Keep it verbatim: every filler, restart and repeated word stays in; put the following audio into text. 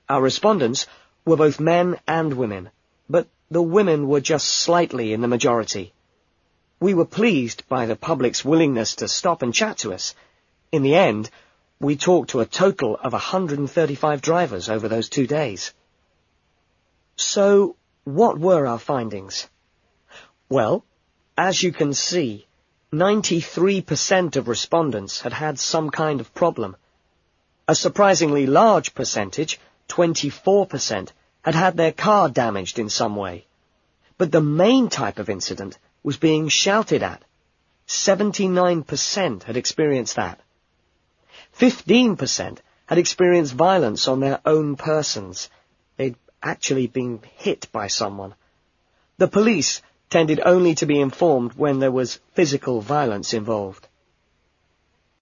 Our respondents were both men and women, but the women were just slightly in the majority. We were pleased by the public's willingness to stop and chat to us. In the end, we talked to a total of one hundred thirty-five drivers over those two days. So, what were our findings? Well, as you can see, ninety-three percent of respondents had had some kind of problem. A surprisingly large percentage, twenty-four percent, had had their car damaged in some way. But the main type of incident was being shouted at. seventy-nine percent had experienced that. fifteen percent had experienced violence on their own persons. They'd actually been hit by someone. The police tended only to be informed when there was physical violence involved.